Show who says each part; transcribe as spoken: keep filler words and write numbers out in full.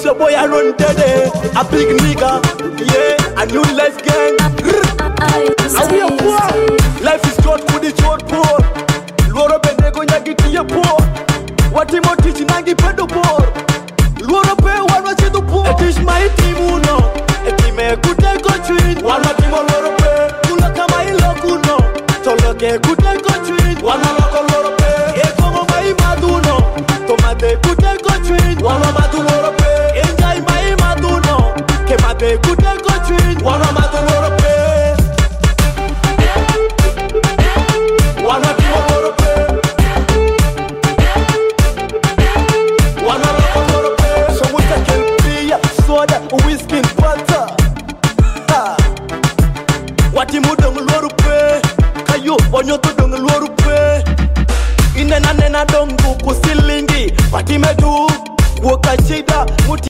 Speaker 1: your boy Aaron Dede, a big nigga, yeah, a new life gang. Are we a poor? Life is short, good is short, poor. Loro benego nyagiti ya poor. Wati motichi nangi pedo poor. Loro pe wana chidu poor. It is my team uno. Etime kute kochuit. Wana timo loro pe. Kula kama ilo kuno. Toloke kute kochuit. Wana loko loro pe. Ekongo mai maduno. Tomate kute kochuit. Wana madu loro pe. Enjai mai maduno. Kemate kute kochuit. Wana madu loro pe. Wana timo loro pe. Wana loko loro pe. So we take beer, soda, whiskey, butter. Ha. Wati mudong loro pe. Kayo onyoto dong loro pe. Inena nena dong buku silingi. Wati medu. Wakachida.